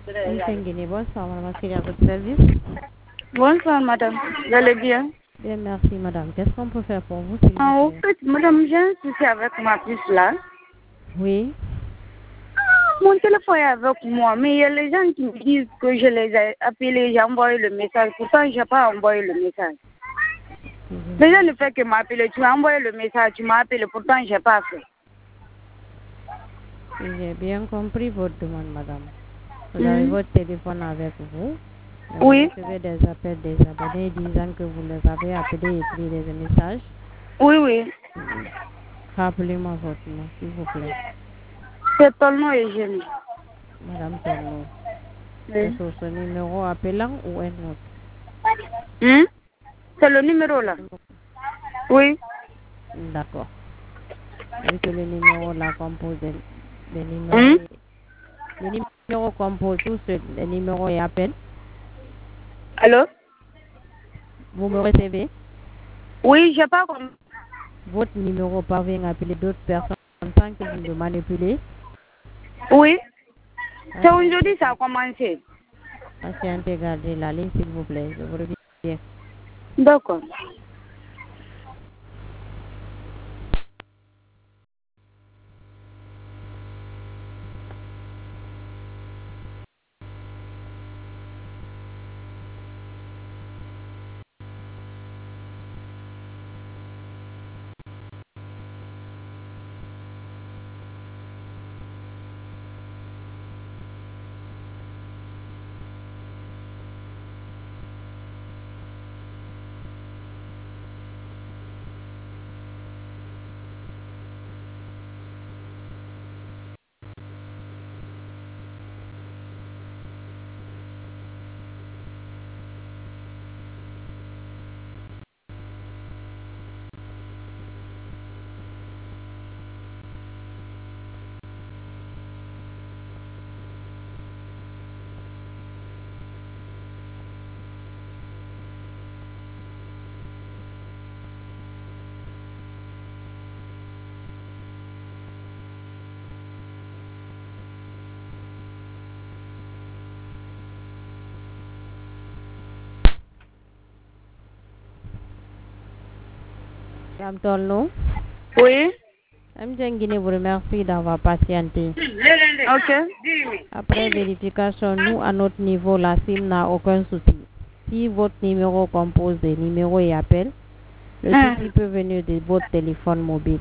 Guinée, bonsoir, madame, quel est votre service? Bonsoir, madame. Vous allez bien? Bien, merci, madame. Qu'est-ce qu'on peut faire pour vous, s'il vous En plaît? fait, madame, j'ai un souci avec ma puce là. Oui. Mon téléphone est avec moi, mais il y a les gens qui me disent que je les ai appelés, j'ai envoyé le message. Pourtant, je n'ai pas envoyé le message. Les gens ne font que m'appeler. Tu as envoyé le message, tu m'as appelé. Pourtant, je n'ai pas fait. J'ai bien compris votre demande, madame. Vous avez votre téléphone avec vous. Vous Oui. recevez des appels des abonnés disant que vous les avez appelés et écrit des messages. Oui, oui. Rappelez-moi votre nom, s'il vous plaît. C'est ton nom, Eugénie. Madame Tourneau. Oui. C'est sur ce numéro appelant ou un autre? C'est le numéro là. Oui. D'accord. Vu que le numéro là compose des numéros. Le numéro compose tous les numéros et appels. Allô? Vous me recevez? Oui, j'ai pas compris. Votre numéro parvient à appeler d'autres personnes sans que vous le manipulez. Oui. C'est aujourd'hui ça a commencé. Patientez, gardez la ligne, s'il vous plaît. Je vous reviens. D'accord. Madame Tourneau. Oui. Mme Guinée vous remercie d'avoir patienté. Ok. Après vérification, nous, à notre niveau, la SIM n'a aucun souci. Si votre numéro compose des numéros et appels, le souci peut venir de votre téléphone mobile.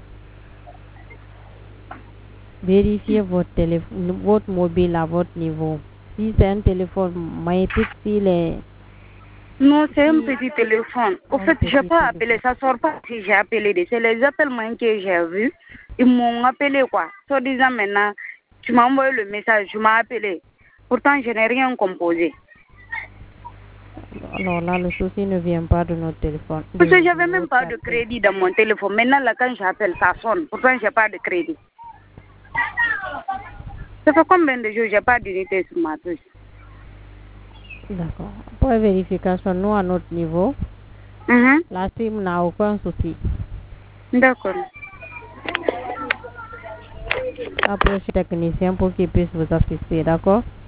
Vérifiez votre mobile à votre niveau. Si c'est un téléphone magnétique, s'il est... Non, c'est un petit téléphone. Au fait, je n'ai pas appelé, ça ne sort pas si j'ai appelé. C'est les appels que j'ai vus. Ils m'ont appelé quoi. Soit disant maintenant, tu m'as envoyé le message, tu m'as appelé. Pourtant, je n'ai rien composé. Alors là, le souci ne vient pas de notre téléphone. Parce que je n'avais même pas de crédit dans mon téléphone. Maintenant, là, quand j'appelle, ça sonne. Pourtant, je n'ai pas de crédit. Ça fait combien de jours je n'ai pas d'unité sur ma puce? D'accord. Pour vérification, nous, à notre niveau, la SIM n'a aucun souci. D'accord. Approchez le technicien pour qu'il puisse vous assister, d'accord?